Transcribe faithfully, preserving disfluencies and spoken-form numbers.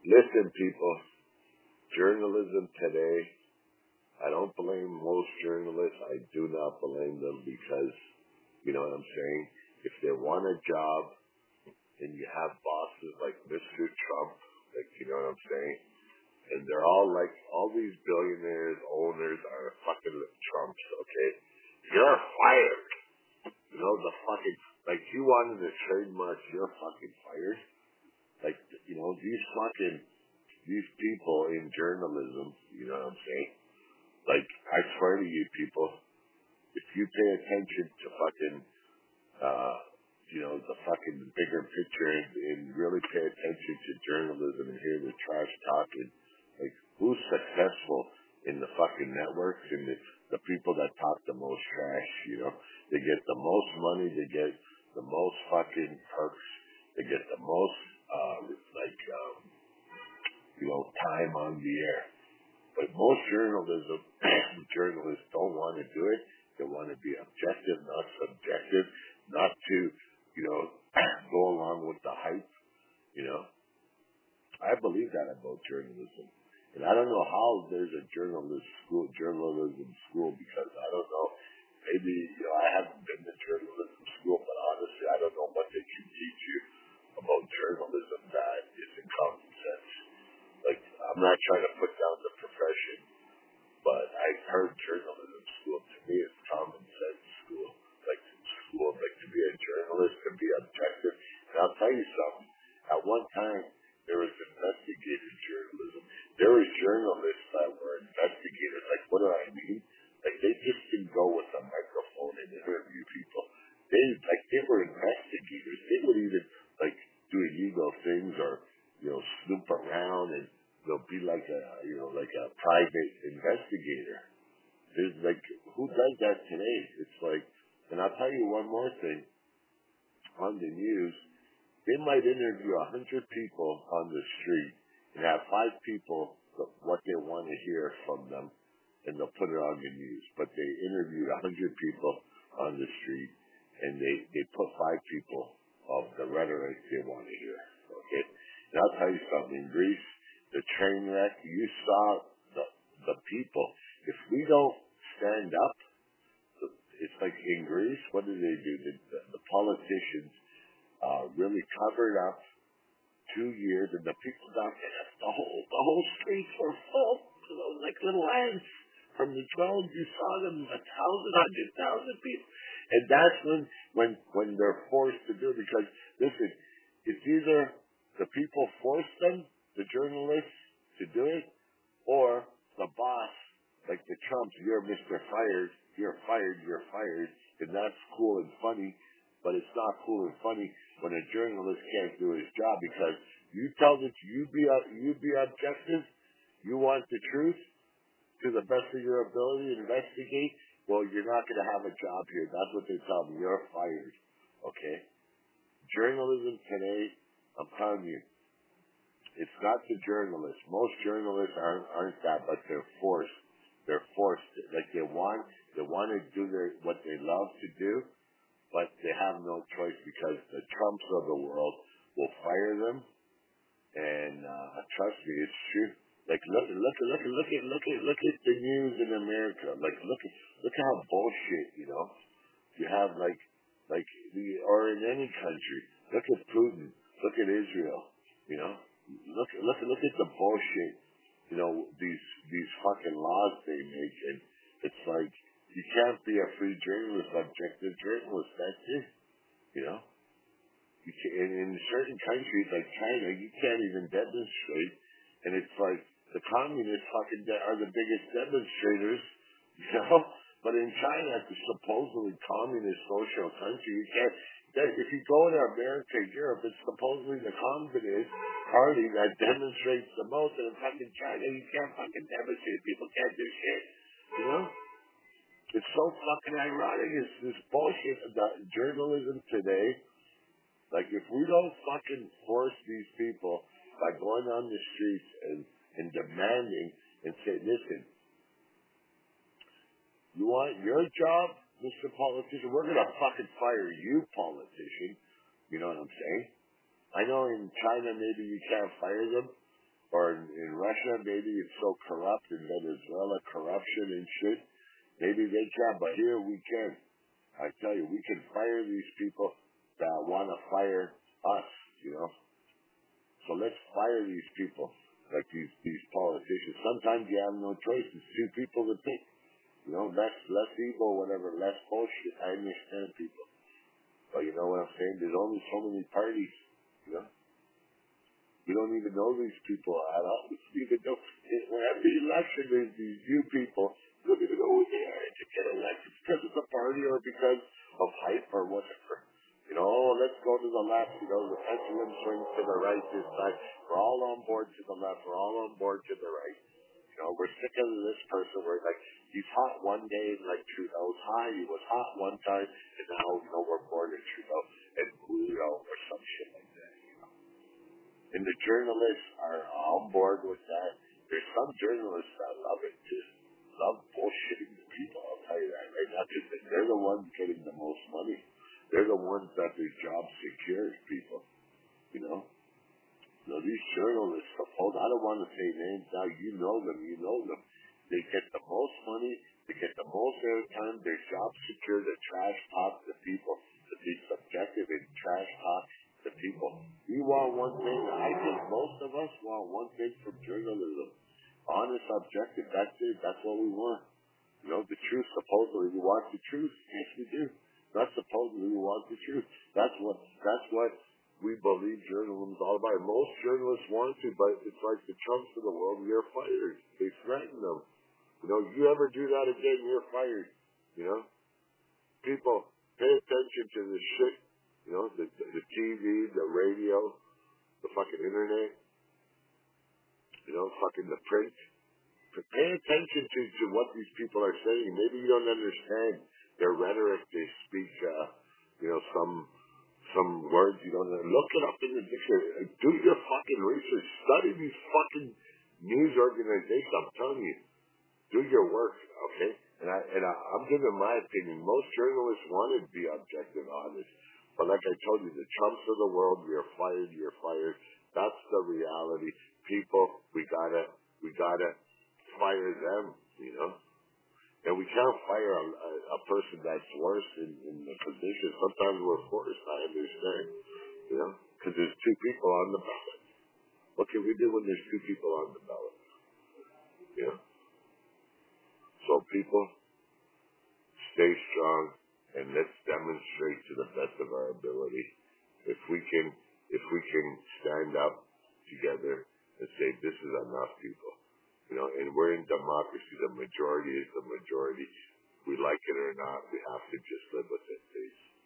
Listen, people, journalism today, I don't blame most journalists. I do not blame them because, you know what I'm saying? If they want a job and you have bosses like Mister Trump, like, you know what I'm saying? And they're all like, all these billionaires, owners are fucking Trumps, okay? You're fired. You know, the fucking, like, you wanted to trademark, you're fucking fired. Like, you know, these fucking, these people in journalism, you know what I'm saying? Like, I swear to you people, if you pay attention to fucking, uh, you know, the fucking bigger picture and, and really pay attention to journalism and hear the trash talking, like, who's successful in the fucking networks and the, the people that talk the most trash, you know? They get the most money, they get the most fucking perks, they get the most, uh, like, um, you know, time on the air. But most journalism, journalists don't want to do it. They want to be objective, not subjective, not to, you know, go along with the hype, you know. I believe that about journalism. And I don't know how there's a journalist school, journalism school, because I don't know, maybe, you know, I haven't been to journalism school, but honestly, I don't know what they can teach you about journalism that isn't common sense. Like, I'm not trying to put down the profession, but I've heard journalism school, to me, is common sense school. Like, school, like, to be a journalist, to be objective. And I'll tell you something. At one time, there was investigative journalism. There was journalists that were investigators. Like, what do I mean? Like, they just didn't go with a microphone and interview people. They, like, they were investigators. They would even, like, do illegal things or, you know, snoop around and, you know, be like a, you know, like a private investigator. There's like, who does that today? It's like, and I'll tell you one more thing. On the news, they might interview a hundred people on the street and have five people what they want to hear from them, and they'll put it on the news. But they interviewed a hundred people on the street, and they they put five people of the rhetoric they want to hear. Okay, and I'll tell you something. In Greece, the train wreck, you saw the the people. If we don't stand up, it's like in Greece. What do they do? The, the, the politicians uh, really covered up two years, and the people down there, the whole the whole streets were full, you know, like little ants. From the twelve, you saw them a thousand, hundred thousand people, and that's when when when they're forced to do it. Because listen, it's either the people force them, the journalists, to do it, or the boss, like the Trumps, you're Mister Fired, you're fired, you're fired, and that's cool and funny. But it's not cool and funny when a journalist can't do his job, because you tell that you be you be objective, you want the truth to the best of your ability to investigate. Well, you're not going to have a job here. That's what they tell me. You're fired. Okay. Journalism today, I'm telling you, it's not the journalists. Most journalists aren't aren't that, but they're forced. They're forced. Like they want they want to do their what they love to do. But they have no choice because the Trumps of the world will fire them. And uh, trust me, it's true. Like look, look, look, look at, look at, look at the news in America. Like look at, look at how bullshit. You know, you have like, like the or in any country. Look at Putin. Look at Israel. You know, look, look, look at the bullshit. You know, these these fucking laws they make, and it's like. You can't be a free journalist, objective journalist. That's it. You know? You can, in, in certain countries like China, you can't even demonstrate. And it's like the communists fucking de- are the biggest demonstrators. You know? But in China, it's a supposedly communist social country. You can't. That, if you go to America, Europe, it's supposedly the communist party that demonstrates the most. And in fucking China, you can't fucking demonstrate. People can't do shit. You know? It's so fucking ironic. It's this bullshit about journalism today. Like, if we don't fucking force these people by going on the streets and, and demanding and say, listen, you want your job, Mister Politician? We're going to fucking fire you, politician. You know what I'm saying? I know in China maybe you can't fire them, or in, in Russia, maybe it's so corrupt, in Venezuela, corruption and shit. Maybe they can't, but here we can. I tell you, we can fire these people that want to fire us, you know. So let's fire these people, like these these politicians. Sometimes you have no choice. It's two people to pick. You know, less less evil, whatever, less bullshit. I understand people. But you know what I'm saying? There's only so many parties, you know. We don't even know these people at all. We don't even know. When every election, there's these new people. You don't even know who they are to get elected because it's a party or because of hype or whatever. You know, oh, let's go to the left. You know, the pendulum swings to the right this time. We're all on board to the left. We're all on board to the right. You know, we're sick of this person. We're like, he's hot one day, like Trudeau's high. He was hot one time, and now, you know, we're bored of Trudeau and Trudeau or some shit like that. And the journalists are on board with that. There's some journalists that love it too. Love bullshitting the people, I'll tell you that right now, because they're the ones getting the most money. They're the ones that their job secures people, you know. So these journalists, suppose, I don't want to say names now, you know them, you know them. They get the most money, they get the most airtime, their job secure, they trash talk the people, to be subjective and trash talk the people. We want one thing, I think most of us want one thing from journalism. Honest, objective, that's it, that's what we want. You know, the truth, supposedly we want the truth. Yes, we do. Not supposedly we want the truth. That's what, that's what we believe journalism is all about. Most journalists want to, but it's like the Trumps of the world, you're fired. They threaten them. You know, you ever do that again, you're fired. You know? People, pay attention to this shit. You know, the, the, the T V, the radio, the fucking internet. You know, fucking the print. Pay attention to, to what these people are saying. Maybe you don't understand their rhetoric. They speak, uh, you know, some some words you don't know. Look it up in the dictionary. Do your fucking research. Study these fucking news organizations. I'm telling you, do your work, okay? And I and I, I'm giving my opinion. Most journalists want to be objective, honest. But like I told you, the Trumps of the world, you're fired, you're fired. That's the reality. People, we gotta, we gotta fire them, you know. And we can't fire a, a, a person that's worse in, in the position. Sometimes we're forced, I understand, you know, because there's two people on the ballot. What can we do when there's two people on the ballot? You know. So people, stay strong, and let's demonstrate to the best of our ability. If we can, if we can stand up together and say, this is enough, people. You know, and we're in democracy. The majority is the majority. We like it or not, we have to just live with it. Peace.